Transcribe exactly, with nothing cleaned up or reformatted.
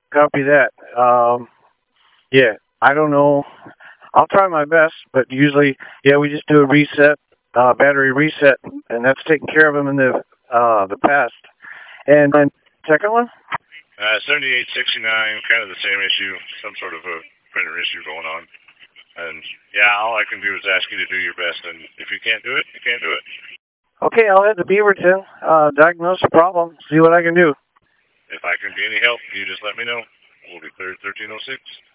Copy that. Um, yeah, I don't know. I'll try my best, but usually, yeah, we just do a reset, uh, battery reset, and that's taken care of them in the uh, the past. And then second one, Uh, seventy-eight sixty-nine, kind of the same issue, some sort of a printer issue going on. And yeah, all I can do is ask you to do your best, and if you can't do it, you can't do it. okay, I'll head to Beaverton, uh, diagnose the problem, see what I can do. If I can be any help, you just let me know. We'll be clear at thirteen oh six.